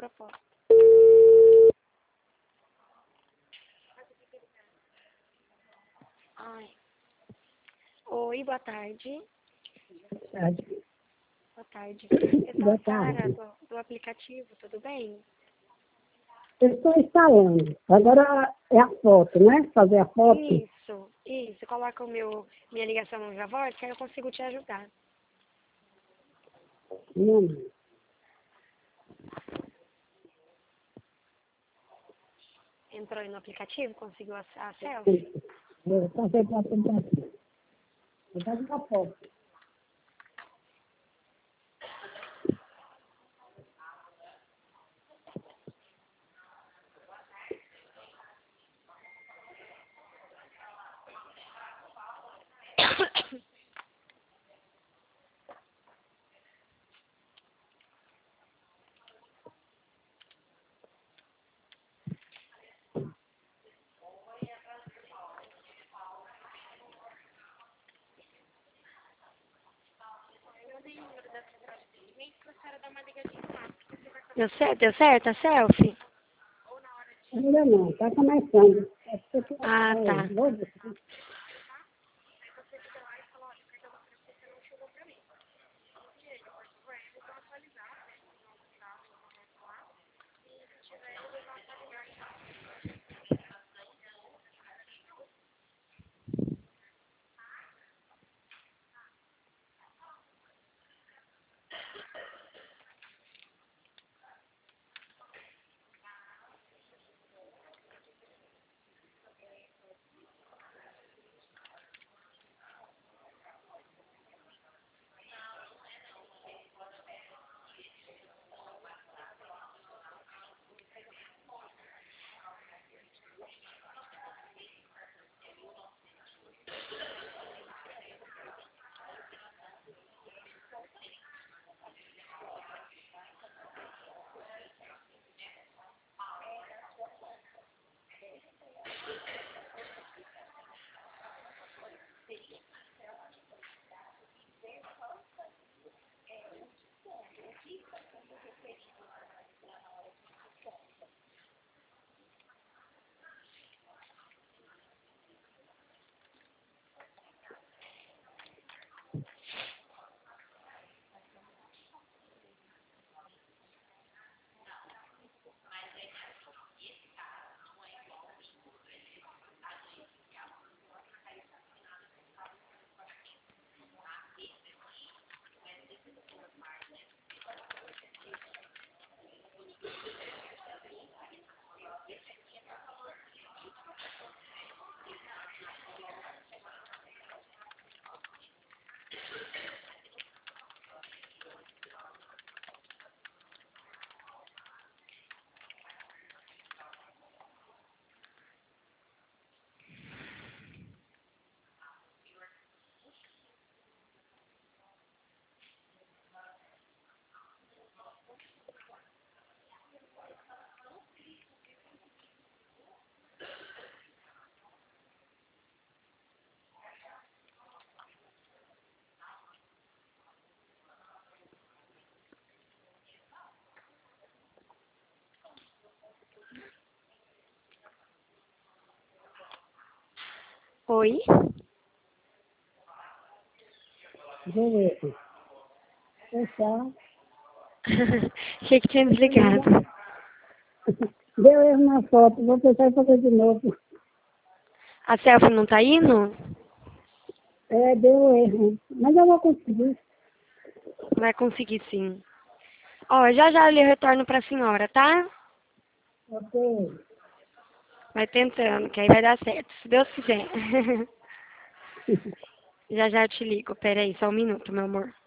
proposta. Ai. Oi, boa tarde. Tarde. Boa tarde. Eu sou Boa a Sara tarde. do aplicativo, tudo bem? Eu estou instalando. Agora é a foto, né? Fazer a foto. Isso. Coloca minha ligação no minha voz, que aí eu consigo te ajudar. Não. Entrou aí no aplicativo, conseguiu a selfie? Eu passei para a aqui. Eu faço a foto. Deu certo a selfie? Ainda não, está começando. Ah, tá. Vou ver. Oi? Vou ver. Fechar. Achei que tinha desligado. Deu erro na foto. Vou tentar fazer de novo. A selfie não tá indo? Deu erro. Mas eu vou conseguir. Vai conseguir sim. Ó, já eu lhe retorno pra senhora, tá? Ok. Vai tentando, que aí vai dar certo, se Deus quiser. Já eu te ligo. Pera aí, só um minuto, meu amor.